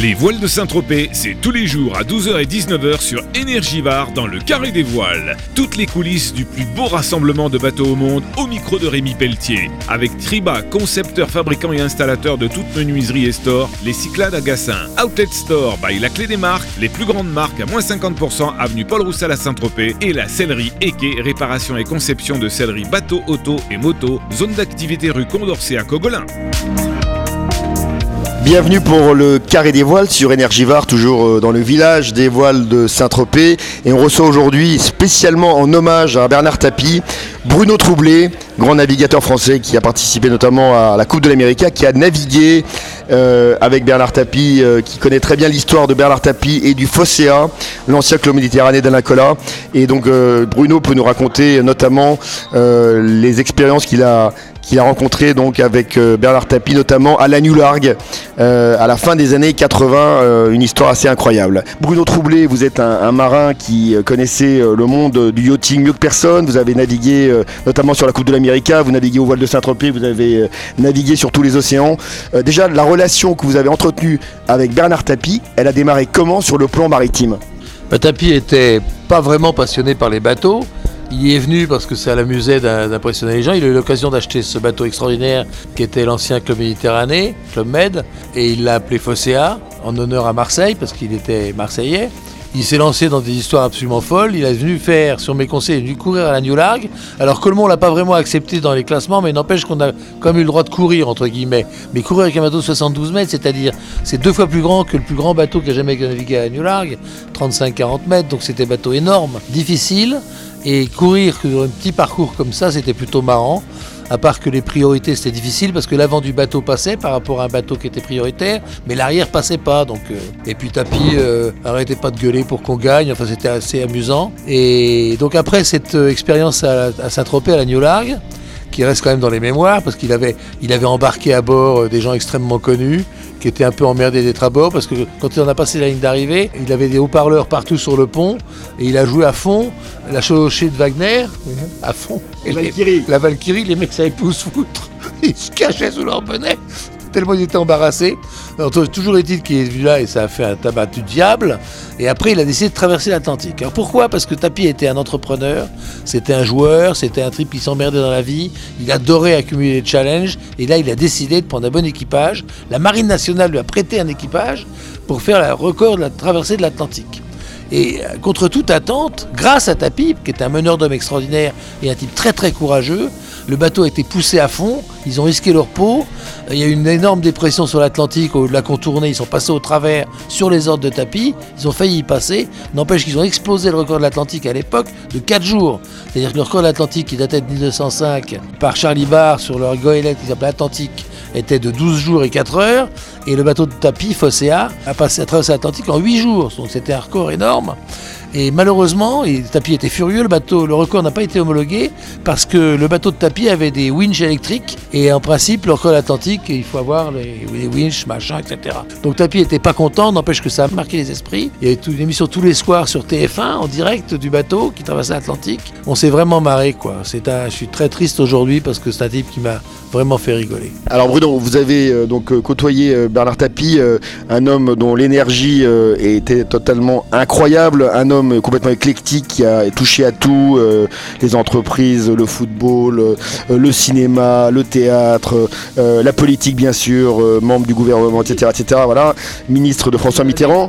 Les voiles de Saint-Tropez, c'est tous les jours à 12h et 19h sur Énergivare dans le Carré des Voiles. Toutes les coulisses du plus beau rassemblement de bateaux au monde au micro de Rémi Pelletier. Avec Triba, concepteur, fabricant et installateur de toute menuiserie et store, les Cyclades à Gassin. Outlet Store by La Clé des Marques, les plus grandes marques à moins 50% avenue Paul Roussel à Saint-Tropez. Et la sellerie Eke, réparation et conception de sellerie bateau, auto et moto. Zone d'activité rue Condorcet à Cogolin. Bienvenue pour le Carré des Voiles sur Énergivare, toujours dans le village des voiles de Saint-Tropez. Et on reçoit aujourd'hui, spécialement en hommage à Bernard Tapie, Bruno Troublé, grand navigateur français qui a participé notamment à la Coupe de l'Amérique, qui a navigué avec Bernard Tapie, qui connaît très bien l'histoire de Bernard Tapie et du Phocéa, l'ancien club méditerranéen d'Alain Colas. Et donc Bruno peut nous raconter notamment les expériences qu'il a rencontré donc avec Bernard Tapie, notamment à la New Largue à la fin des années 80, une histoire assez incroyable. Bruno Troublé, vous êtes un marin qui connaissait le monde du yachting mieux que personne. Vous avez navigué notamment sur la Coupe de l'Amérique, vous naviguez aux voiles de Saint-Tropez, vous avez navigué sur tous les océans. Déjà, la relation que vous avez entretenue avec Bernard Tapie, elle a démarré comment sur le plan maritime ? Tapie était pas vraiment passionné par les bateaux. Il y est venu parce que ça l'amusait d'impressionner les gens. Il a eu l'occasion d'acheter ce bateau extraordinaire qui était l'ancien Club Méditerranée, Club Med, et il l'a appelé Phocéa en honneur à Marseille parce qu'il était marseillais. Il s'est lancé dans des histoires absolument folles. Il est venu faire, sur mes conseils, il est venu courir à la New Largue. Alors Colmont l'a pas vraiment accepté dans les classements, mais n'empêche qu'on a quand même eu le droit de courir, entre guillemets. Mais courir avec un bateau de 72 mètres, c'est-à-dire, c'est 2 fois plus grand que le plus grand bateau qui a jamais navigué à la New Largue, 35-40 mètres, donc c'était un bateau énorme, difficile. Et courir sur un petit parcours comme ça, c'était plutôt marrant. À part que les priorités, c'était difficile parce que l'avant du bateau passait par rapport à un bateau qui était prioritaire, mais l'arrière passait pas. Donc, et puis Tapie arrêtait pas de gueuler pour qu'on gagne. Enfin, c'était assez amusant. Et donc après cette expérience à Saint-Tropez, à la New Largue, qui reste quand même dans les mémoires parce qu'il avait embarqué à bord des gens extrêmement connus qui étaient un peu emmerdés d'être à bord parce que quand il en a passé la ligne d'arrivée, il avait des haut-parleurs partout sur le pont et il a joué à fond la chevauchée de Wagner, à fond. La Valkyrie, les mecs savaient plus où se foutre. Ils se cachaient sous leur bonnet tellement ils étaient embarrassés. Alors, toujours est-il qu'il est venu là et ça a fait un tabac du diable. Et après, il a décidé de traverser l'Atlantique. Alors pourquoi ? Parce que Tapie était un entrepreneur, c'était un joueur, c'était un trip qui s'emmerdait dans la vie. Il adorait accumuler les challenges. Et là, il a décidé de prendre un bon équipage. La Marine nationale lui a prêté un équipage pour faire le record de la traversée de l'Atlantique. Et contre toute attente, grâce à Tapie, qui est un meneur d'hommes extraordinaire et un type très très courageux, le bateau a été poussé à fond, ils ont risqué leur peau, il y a eu une énorme dépression sur l'Atlantique, au lieu de la contourner, ils sont passés au travers sur les ordres de Tapie, ils ont failli y passer, n'empêche qu'ils ont explosé le record de l'Atlantique à l'époque de 4 jours. C'est-à-dire que le record de l'Atlantique qui datait de 1905 par Charlie Barr sur leur goélette qui s'appelait Atlantique était de 12 jours et 4 heures, et le bateau de Tapie, Phocéa, a traversé l'Atlantique en 8 jours, donc c'était un record énorme. Et malheureusement, Tapie était furieux, le record n'a pas été homologué parce que le bateau de Tapie avait des winches électriques et en principe, le record atlantique, il faut avoir les winches, machin, etc. Donc Tapie n'était pas content, n'empêche que ça a marqué les esprits. Il y avait une émission tous les soirs sur TF1 en direct du bateau qui traversait l'Atlantique. On s'est vraiment marré, quoi. Je suis très triste aujourd'hui parce que c'est un type qui m'a vraiment fait rigoler. Alors Bruno, vous avez donc côtoyé Bernard Tapie, un homme dont l'énergie était totalement incroyable, un homme complètement éclectique qui a touché à tout, les entreprises, le football, le cinéma, le théâtre, la politique bien sûr, membre du gouvernement, etc., etc. Voilà, ministre de François Mitterrand.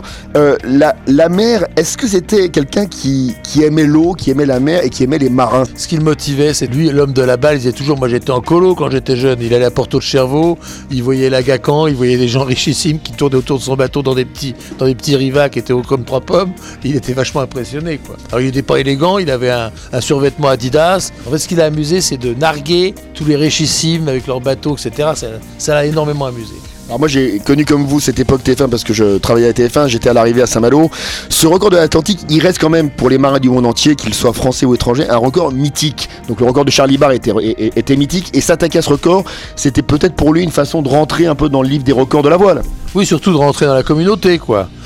La mer, est-ce que c'était quelqu'un qui aimait l'eau, qui aimait la mer et qui aimait les marins ? Ce qui le motivait, c'est lui, l'homme de la balle. Il disait toujours, moi j'étais en colo quand j'étais jeune. Il allait à Porto de Chervaux, il voyait l'Agacan, il voyait des gens richissimes qui tournaient autour de son bateau dans des petits rivats qui étaient hauts comme 3 pommes. Il était vachement impressionné, quoi. Alors il n'était pas élégant, il avait un survêtement Adidas. En fait, ce qui l'a amusé, c'est de narguer tous les richissimes avec leurs bateaux, etc. Ça l'a énormément amusé. Alors moi j'ai connu comme vous cette époque TF1 parce que je travaillais à TF1, j'étais à l'arrivée à Saint-Malo. Ce record de l'Atlantique, il reste quand même pour les marins du monde entier, qu'ils soient français ou étrangers, un record mythique. Donc le record de Charlie Barr était mythique et s'attaquer à ce record, c'était peut-être pour lui une façon de rentrer un peu dans le livre des records de la voile. Oui, surtout de rentrer dans la communauté, quoi.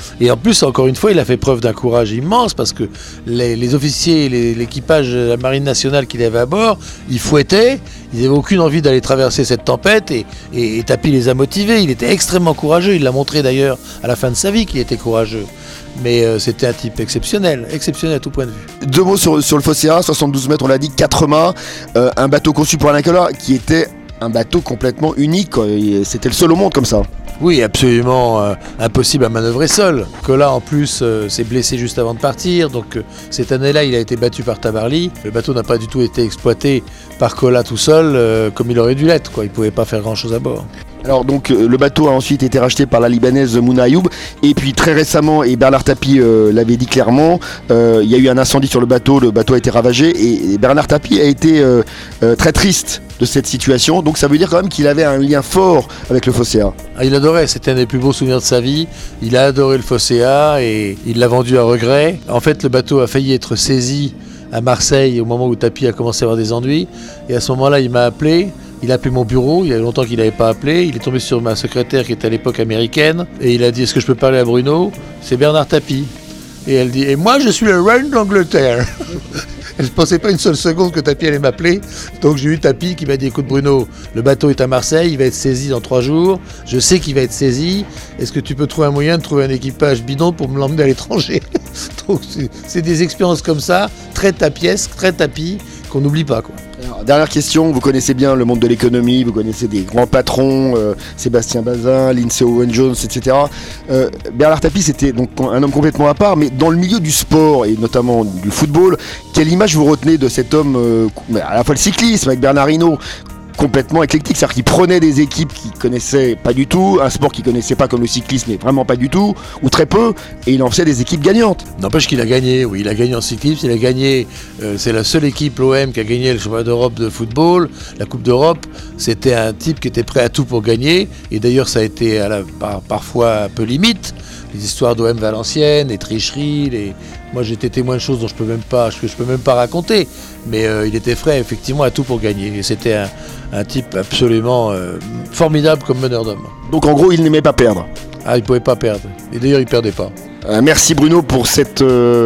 Et en plus, encore une fois, il a fait preuve d'un courage immense parce que les officiers, l'équipage de la Marine nationale qu'il avait à bord, ils fouettaient, ils n'avaient aucune envie d'aller traverser cette tempête et Tapie les a motivés. Il était extrêmement courageux, il l'a montré d'ailleurs à la fin de sa vie qu'il était courageux. Mais c'était un type exceptionnel à tout point de vue. 2 mots sur le Phocéa, 72 mètres, on l'a dit, 4 mâts, un bateau conçu pour Alain Colas qui était un bateau complètement unique, c'était le seul au monde comme ça. Oui, absolument impossible à manœuvrer seul. Colas en plus s'est blessé juste avant de partir, donc cette année-là il a été battu par Tabarly. Le bateau n'a pas du tout été exploité par Colas tout seul comme il aurait dû l'être, quoi. Il ne pouvait pas faire grand-chose à bord. Alors donc le bateau a ensuite été racheté par la Libanaise Mouna Ayoub et puis très récemment, et Bernard Tapie l'avait dit clairement, il y a eu un incendie sur le bateau a été ravagé et Bernard Tapie a été très triste de cette situation, donc ça veut dire quand même qu'il avait un lien fort avec le Phocéa. Il adorait, c'était un des plus beaux souvenirs de sa vie, il a adoré le Phocéa et il l'a vendu à regret. En fait le bateau a failli être saisi à Marseille au moment où Tapie a commencé à avoir des ennuis et à ce moment-là il m'a appelé. Il a appelé mon bureau, il y a longtemps qu'il n'avait pas appelé, il est tombé sur ma secrétaire qui était à l'époque américaine et il a dit « Est-ce que je peux parler à Bruno ?» C'est Bernard Tapie. Et elle dit « Et moi je suis le reine d'Angleterre !» Elle ne pensait pas une seule seconde que Tapie allait m'appeler, donc j'ai eu Tapie qui m'a dit « Écoute Bruno, le bateau est à Marseille, il va être saisi dans 3 jours, je sais qu'il va être saisi, est-ce que tu peux trouver un moyen de trouver un équipage bidon pour me l'emmener à l'étranger ?» Donc c'est des expériences comme ça, très tapiesques, très Tapie, qu'on n'oublie pas, quoi. Alors, dernière question, vous connaissez bien le monde de l'économie, vous connaissez des grands patrons, Sébastien Bazin, Lindsay Owen-Jones, etc. Bernard Tapie, c'était donc un homme complètement à part, mais dans le milieu du sport et notamment du football, quelle image vous retenez de cet homme, à la fois le cyclisme avec Bernard Hinault, complètement éclectique, c'est-à-dire qu'il prenait des équipes qu'il connaissait pas du tout, un sport qu'il connaissait pas comme le cyclisme, mais vraiment pas du tout, ou très peu, et il en faisait des équipes gagnantes. N'empêche qu'il a gagné, oui, il a gagné en cyclisme, il a gagné, c'est la seule équipe, l'OM, qui a gagné le championnat d'Europe de football, la Coupe d'Europe. C'était un type qui était prêt à tout pour gagner, et d'ailleurs ça a été parfois un peu limite, les histoires d'OM Valenciennes, les tricheries, moi j'étais témoin de choses dont je peux même pas raconter, mais il était prêt effectivement à tout pour gagner, et c'était un type absolument formidable comme meneur d'hommes. Donc en gros, il n'aimait pas perdre. Ah, il ne pouvait pas perdre. Et d'ailleurs, il ne perdait pas. Merci Bruno pour cette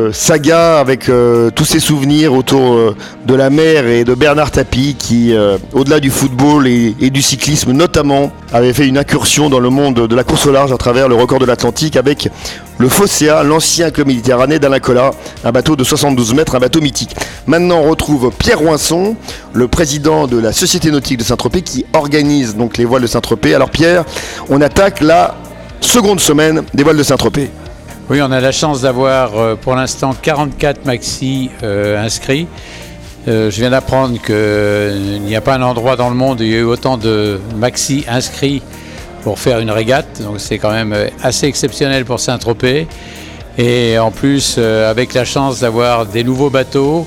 saga avec tous ces souvenirs autour de la mer et de Bernard Tapie qui, au-delà du football et du cyclisme notamment, avait fait une incursion dans le monde de la course au large à travers le record de l'Atlantique avec le Phocéa, l'ancien club méditerranéen d'Alain Colas, un bateau de 72 mètres, un bateau mythique. Maintenant, on retrouve Pierre Roinson, le président de la Société nautique de Saint-Tropez qui organise donc les voiles de Saint-Tropez. Alors Pierre, on attaque la seconde semaine des voiles de Saint-Tropez. Oui, on a la chance d'avoir pour l'instant 44 maxi inscrits. Je viens d'apprendre qu'il n'y a pas un endroit dans le monde où il y a eu autant de maxi inscrits pour faire une régate. Donc c'est quand même assez exceptionnel pour Saint-Tropez. Et en plus, avec la chance d'avoir des nouveaux bateaux,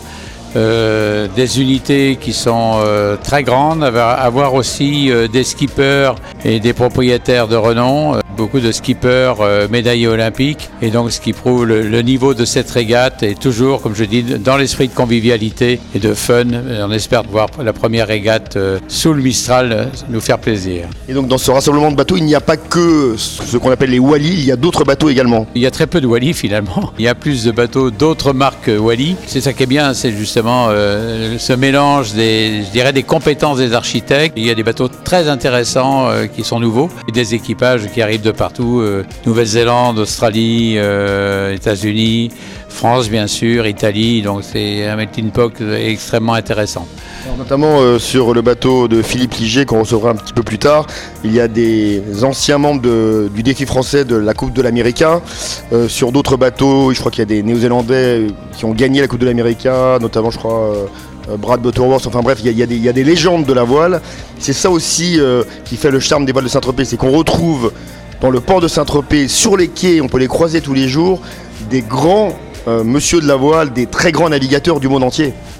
des unités qui sont très grandes, avoir aussi des skippers et des propriétaires de renom, beaucoup de skippers médaillés olympiques, et donc ce qui prouve le niveau de cette régate est toujours, comme je dis, dans l'esprit de convivialité et de fun. On espère voir la première régate sous le Mistral nous faire plaisir. Et donc dans ce rassemblement de bateaux, il n'y a pas que ce qu'on appelle les Wally, il y a d'autres bateaux également. Il y a très peu de Wally finalement, il y a plus de bateaux d'autres marques Wally. C'est ça qui est bien, c'est justement ce mélange des compétences des architectes. Il y a des bateaux très intéressants qui sont nouveaux et des équipages qui arrivent de partout, Nouvelle-Zélande, Australie, États-Unis, France bien sûr, Italie, donc c'est un melting pot extrêmement intéressant. Alors, notamment sur le bateau de Philippe Ligier qu'on recevra un petit peu plus tard, il y a des anciens membres du défi français de la Coupe de l'América. Sur d'autres bateaux, je crois qu'il y a des Néo-Zélandais qui ont gagné la Coupe de l'América, notamment je crois Brad Butterworth, enfin bref, il y a des légendes de la voile. C'est ça aussi qui fait le charme des voiles de Saint-Tropez, c'est qu'on retrouve dans le port de Saint-Tropez, sur les quais, on peut les croiser tous les jours, des grands monsieur de la voile, des très grands navigateurs du monde entier.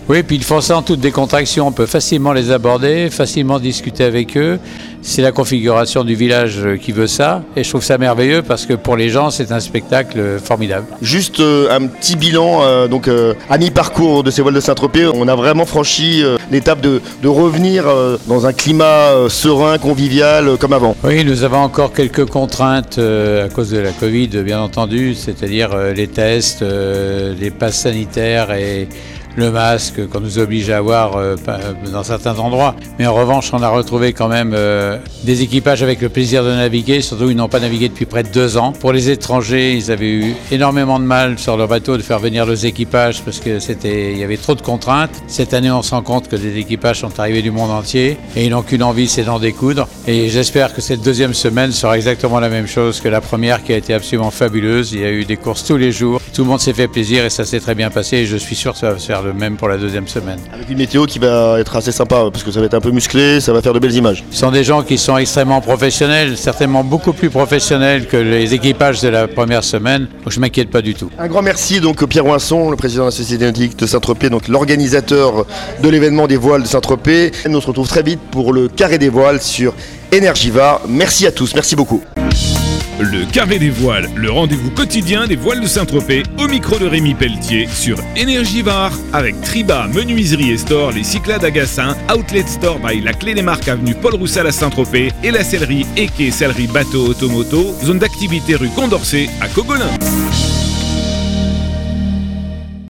Oui, puis ils font ça en toute décontraction. On peut facilement les aborder, facilement discuter avec eux. C'est la configuration du village qui veut ça. Et je trouve ça merveilleux parce que pour les gens, c'est un spectacle formidable. Juste un petit bilan, à mi-parcours de ces voiles de Saint-Tropez, on a vraiment franchi l'étape de revenir dans un climat serein, convivial, comme avant. Oui, nous avons encore quelques contraintes à cause de la Covid, bien entendu, c'est-à-dire les tests, les passes sanitaires et le masque qu'on nous oblige à avoir dans certains endroits. Mais en revanche, on a retrouvé quand même des équipages avec le plaisir de naviguer, surtout ils n'ont pas navigué depuis près de 2 ans. Pour les étrangers, ils avaient eu énormément de mal sur leur bateau de faire venir leurs équipages parce que il y avait trop de contraintes. Cette année, on se rend compte que des équipages sont arrivés du monde entier et ils n'ont qu'une envie, c'est d'en découdre. Et j'espère que cette deuxième semaine sera exactement la même chose que la première qui a été absolument fabuleuse. Il y a eu des courses tous les jours, tout le monde s'est fait plaisir et ça s'est très bien passé et je suis sûr que ça va se faire le même pour la deuxième semaine. Avec une météo qui va être assez sympa parce que ça va être un peu musclé, ça va faire de belles images. Ce sont des gens qui sont extrêmement professionnels, certainement beaucoup plus professionnels que les équipages de la première semaine, donc je ne m'inquiète pas du tout. Un grand merci donc Pierre Ouinson, le président de la Société nautique de Saint-Tropez, donc l'organisateur de l'événement des voiles de Saint-Tropez. Nous on se retrouve très vite pour le Carré des voiles sur Énergivare. Merci à tous, merci beaucoup. Le Carré des voiles, le rendez-vous quotidien des voiles de Saint-Tropez, au micro de Rémi Pelletier sur Énergivare avec Triba, Menuiserie et Store, les Cyclades à Gassin, Outlet Store by la Clé des Marques avenue Paul Roussel à Saint-Tropez et la sellerie Eke Sellerie Bateau Automoto, zone d'activité rue Condorcet à Cogolin.